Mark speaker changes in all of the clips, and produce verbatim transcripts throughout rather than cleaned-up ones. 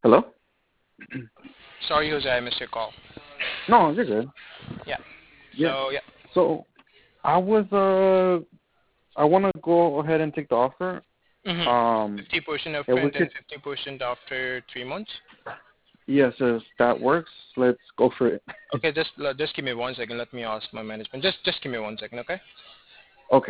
Speaker 1: Hello?
Speaker 2: Sorry, Jose, I missed your call.
Speaker 1: No, you're good.
Speaker 2: Yeah.
Speaker 1: Yeah.
Speaker 2: So yeah.
Speaker 1: So I was uh I want to go ahead and take the offer.
Speaker 2: Mm-hmm.
Speaker 1: Um,
Speaker 2: fifty percent
Speaker 1: if we
Speaker 2: upfront and
Speaker 1: could,
Speaker 2: fifty percent after three months.
Speaker 1: yes, if that works, let's go for it.
Speaker 2: Okay, just uh, just give me one second. Let me ask my management. Just just give me one second, okay?
Speaker 1: Okay.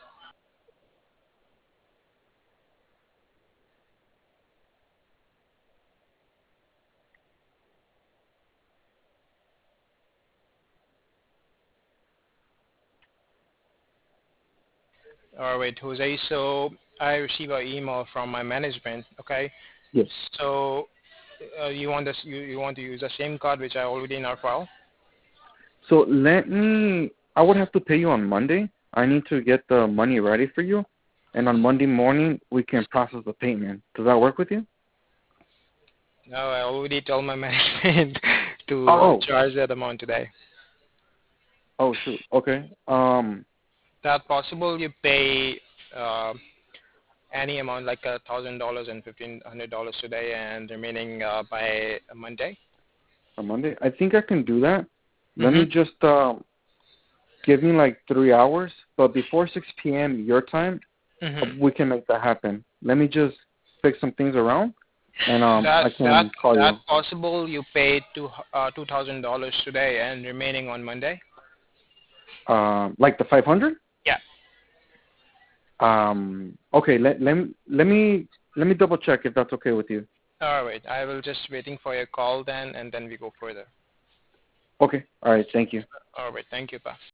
Speaker 2: All right, Jose. So I receive an email from my management. Okay.
Speaker 1: Yes.
Speaker 2: So uh, you want this? You, you want to use the same card which I already in our file?
Speaker 1: So let me. I would have to pay you on Monday. I need to get the money ready for you, and on Monday morning we can process the payment. Does that work with you?
Speaker 2: No, I already told my management to
Speaker 1: Oh.
Speaker 2: charge that amount today.
Speaker 1: Oh shoot. Okay. Um.
Speaker 2: That possible? You pay uh, any amount like a thousand dollars and fifteen hundred dollars today, and remaining uh, by Monday.
Speaker 1: On Monday, I think I can do that. Let me
Speaker 2: Mhm.
Speaker 1: just um give me like three hours, but before six p m your time, uh,
Speaker 2: Mhm.
Speaker 1: we can make that happen. Let me just fix some things around, and um,
Speaker 2: That
Speaker 1: I
Speaker 2: that
Speaker 1: can call
Speaker 2: that
Speaker 1: you.
Speaker 2: possible? You paid two uh, two thousand dollars today, and remaining on Monday.
Speaker 1: Um, like the five hundred.
Speaker 2: Yeah.
Speaker 1: Um, okay. Let let me let me let me double check if that's okay with you.
Speaker 2: All right. I will just waiting for your call then, and then we go further.
Speaker 1: Okay. All right. Thank you.
Speaker 2: All right. Thank you, Pa.